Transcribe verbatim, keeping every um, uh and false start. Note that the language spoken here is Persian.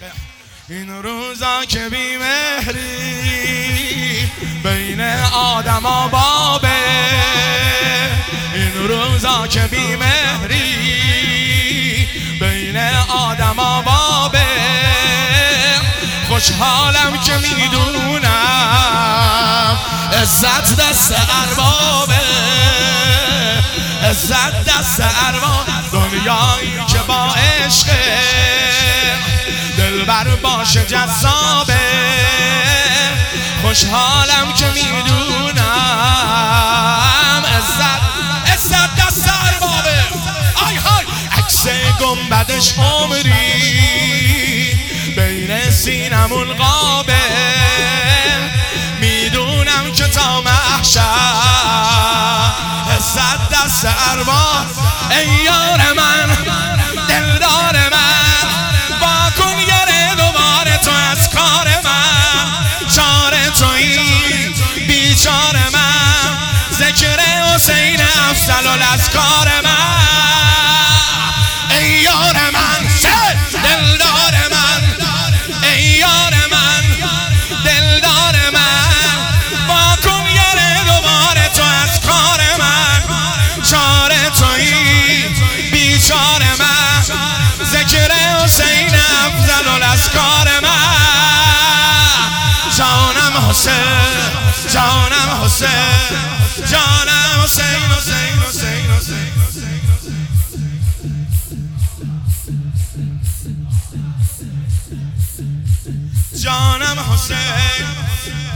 این روزا که بیمهری بین آدم و بابه، این روزا که بیمهری بین آدم و بابه، خوشحالم که میدونم عزت دست اربابه، عزت دست ارباب. دنیایی که با عشق دلبر باشه جذابه، خوشحالم که میدونم عزت عزت دست اربابه. آی های عکس گنبدش عمری بین سینمون قابه، میدونم که تا محشر عزت دست ارباب. ای یار من دلدار من، با کن یاره دوباره تو از کار من، چاره تویی بیچاره من، ذکر حسین افضل الازکار من. ای یار من دلدار من، ای یار من دلدار من، با کن یاره دوباره تو از کار من، چاره تویی بیچاره من، ذکر حسین افضل الازکار من. جانم حسین جانم حسین جانم حسین حسین حسین حسین جانم حسین